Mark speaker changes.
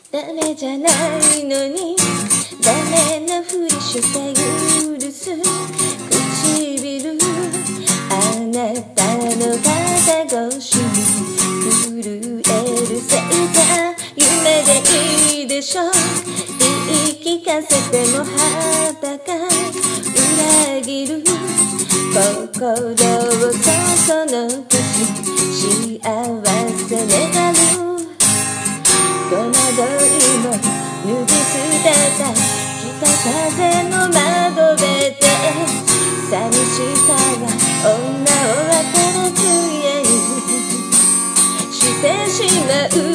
Speaker 1: ダメじゃないのにダメなふりして許す唇、あなたの肩越しに震えるせいか夢でいいでしょ、言い聞かせても裸裏切る心をその時幸せ願う。戸惑いも脱ぎ捨てた北風の窓辺で寂しさが女を分からずやにしてしまう。